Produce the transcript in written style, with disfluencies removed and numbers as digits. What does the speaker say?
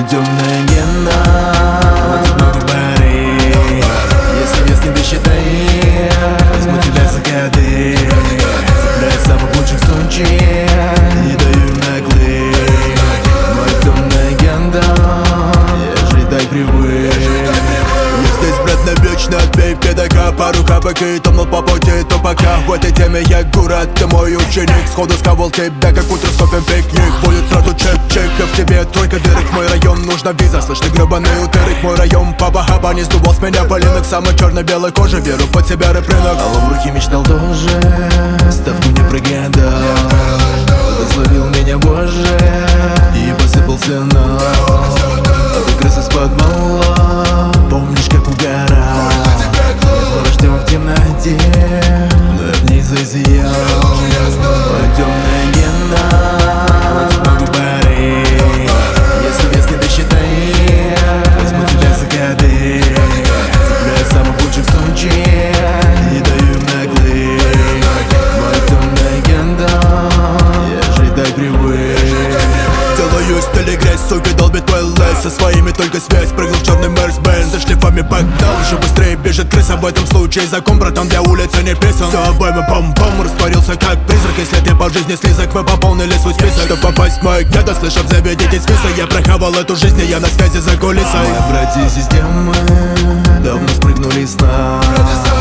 Мой темная гена, много пари. Если не досчитай, возьму тебя за годы. Цепляй самых лучших случаев, не даю им наглый. Мой темная гена, я жить так привык. Здесь, брат, навечно отбей педака. Пару хапок и тонул по пути. То пока в этой теме я гурат, ты мой ученик. Сходу сковал тебя, как утро с кофе пикник. Будет сразу чек-чек, а в тебе тройка дырок. Мой район, нужна виза, слышны гребаный утырок. Мой район, папа-хаба, не сдувал с меня полинок. Самой черно-белой кожи, веру под себя рэп рынок. Алло, в руки мечтал тоже, ставку не прогадал. Словил меня, боже, и посыпался на. А ты крыса с подвала, помнишь, как угорал. Мы ждем в темноте, над ней зазиял. Моя темная гена, много пари. Если не досчитай, возьму тебя за годы. Цепляй самых лучших случаев, не даю им наглый. Моя темная гена, я жить так привык. Делаю стиль и грязь, суки, долбит твой лайф. Со своими только связь, прыгнул в черный Мерс-Бенз. За шлифами погнал, еще быстрее бежит крыса. В этом случае закон, братан, для улицы не писан. Все обоймы пом-пом, растворился как призрак. Если ты по жизни слизок, мы пополнили свой список. Чтобы попасть в мой гетто, слышав, заведите список. Я прохавал эту жизнь, и я на связи за кулисой. Мои братья системы давно спрыгнули с нас.